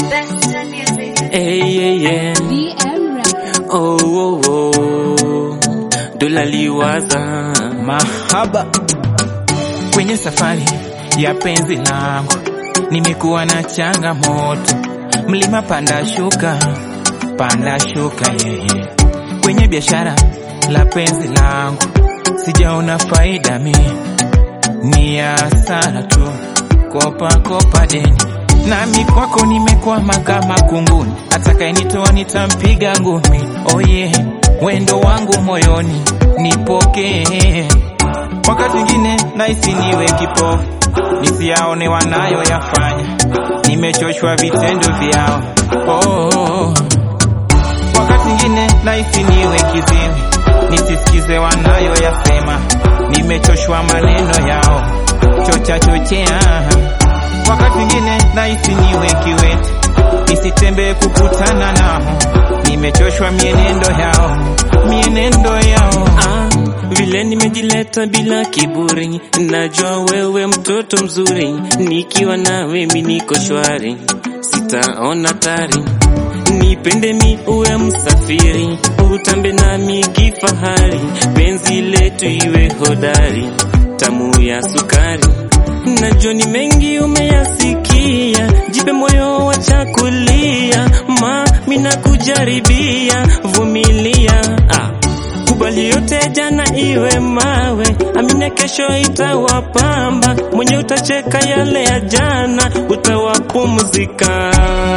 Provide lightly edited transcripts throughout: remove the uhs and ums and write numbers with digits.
Dola liwaza mahaba kwenye safari ya penzi langu, nimekuwa na changamoto, mlima panda shuka kwenye biashara la penzi langu, sijaona faida ni hasara tu, kopa deni, nami kwako nimekwama kama kunguni, atakayenitoa nitampiga ngumi. Wendo wangu moyoni nipokee, wakati mwingine nahisi niwe kipofu, nisiyaone wanayo yafanya, nimechoshwa vitendo vyao. Wakati mwingine nahisi niwe kiziwi, nisisikize wanayo yasema, nimechoshwa maneno yao chochea. Wakati mwingine nahisi niwe kiwete, nisitembee kukutana nao, nimechoshwa mienendo yao. Vile nimejileta bila kiburi, najua wewe mtoto mzuri, nikiwa nawe mimi niko shwari, sitaona tari. Nipende mi uwe msafiri, utambe nami kifahari, penzi letu iwe hodari, tamu ya sukari. Najua ni mengi umeyasikia, jipe moyo wa chakulia, mina kujaribia, vumilia. Kubali yote jana iwe mawe, amina kesho itawapamba, mwenye utacheka yale ya jana, utawapumzika.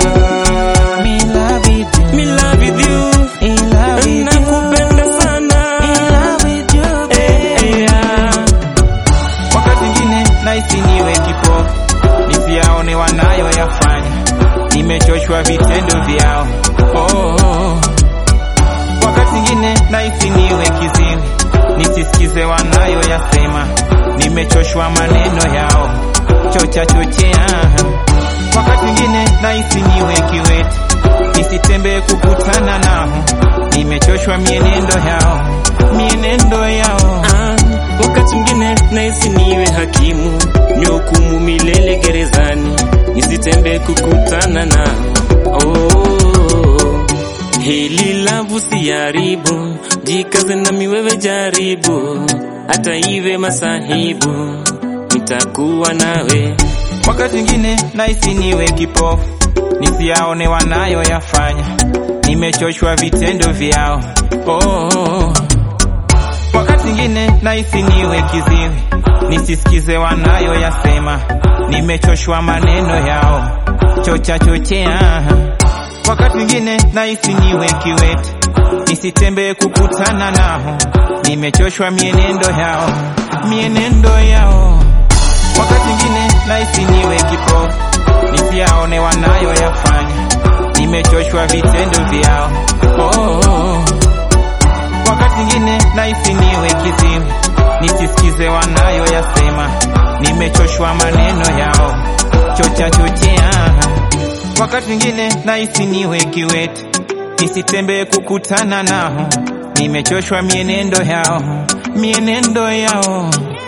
Me love with you, nakupenda sana. Wakati mwingine nahisi niwe kipofu, nisiyaone wanayo yafanya, nimechoshwa vitendo vyao. Wakati mwingine nahisi niwe kiziwi, nisisikize wanayo yasema, nimechoshwa maneno yao chochea. Wakati mwingine nahisi niwe kiwete, nisitembee kukutana nao, nimechoshwa mienendo yao. Wakati mwingine nahisi niwe hakimu, nihukumu milele gerezani, nisitembee kukutana nao. Hili lavu siharibu, jikaze nami wewe jaribu, hata iwe masahibu, nitakuwa nawe. Wakati mwingine nahisi niwe kipofu, nisiyaone wanayo yafanya, nimechoshwa vitendo vyao. Wakati mwingine nahisi niwe kiziwi, nisisikize wanayo yasema, nimechoshwa maneno yao chochea. Wakati mwingine nahisi niwe kiwete, nisitembee kukutana nao, nimechoshwa mienendo yao. Wakati mwingine nahisi niwe kipofu, nisiyaone wanayo yafanya, nimechoshwa vitendo vyao. Wakati mwingine nahisi niwe kiziwi, nisisikize wanayo yasema, nimechoshwa maneno yao chochea. Wakati mwingine nahisi niwe kiwete, nisitembee kukutana nao, nimechoshwa mienendo yao.